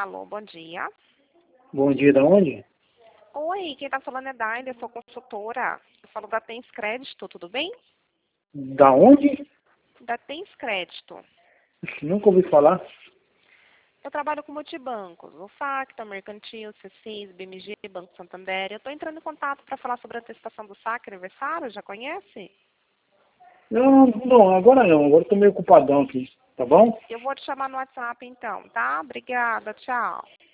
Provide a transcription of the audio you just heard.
Alô, bom dia. Bom dia, da onde? Oi, quem tá falando é Daila, eu sou consultora. Eu falo da Tens Crédito, tudo bem? Da onde? Da Tens Crédito. Nunca ouvi falar. Eu trabalho com multibancos, o Facta, Mercantil, C6, BMG, Banco Santander. Eu tô entrando em contato para falar sobre a antecipação do saque aniversário, já conhece? Não, agora não. Agora eu tô meio ocupadão aqui, tá bom? Eu vou te chamar no WhatsApp então, tá? Obrigada, tchau.